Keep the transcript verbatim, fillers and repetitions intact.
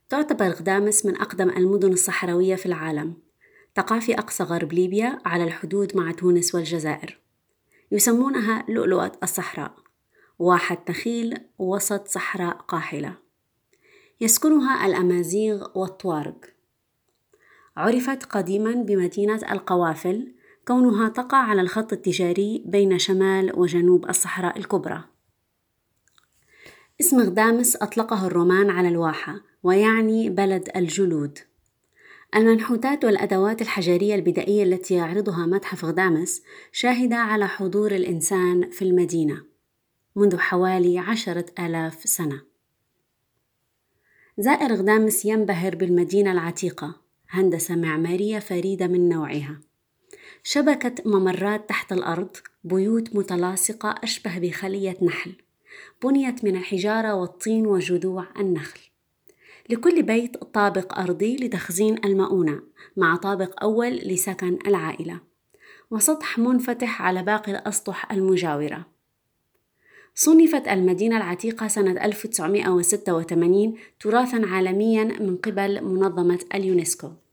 تعتبر غدامس من أقدم المدن الصحراوية في العالم. تقع في أقصى غرب ليبيا على الحدود مع تونس والجزائر. يسمونها لؤلؤة الصحراء، واحة نخيل وسط صحراء قاحلة. يسكنها الأمازيغ والطوارق. عرفت قديما بمدينة القوافل كونها تقع على الخط التجاري بين شمال وجنوب الصحراء الكبرى. اسم غدامس أطلقه الرومان على الواحة، ويعني بلد الجلود. المنحوتات والأدوات الحجرية البدائية التي يعرضها متحف غدامس شاهدة على حضور الإنسان في المدينة منذ حوالي عشرة آلاف سنة. زائر غدامس ينبهر بالمدينة العتيقة، هندسة معمارية فريدة من نوعها. شبكة ممرات تحت الأرض، بيوت متلاصقة أشبه بخلية نحل، بنيت من الحجارة والطين وجذوع النخل. لكل بيت طابق أرضي لتخزين المؤونة، مع طابق أول لسكن العائلة، وسطح منفتح على باقي الأسطح المجاورة. صنفت المدينة العتيقة سنة ألف وتسعمائة وستة وثمانين تراثاً عالمياً من قبل منظمة اليونسكو.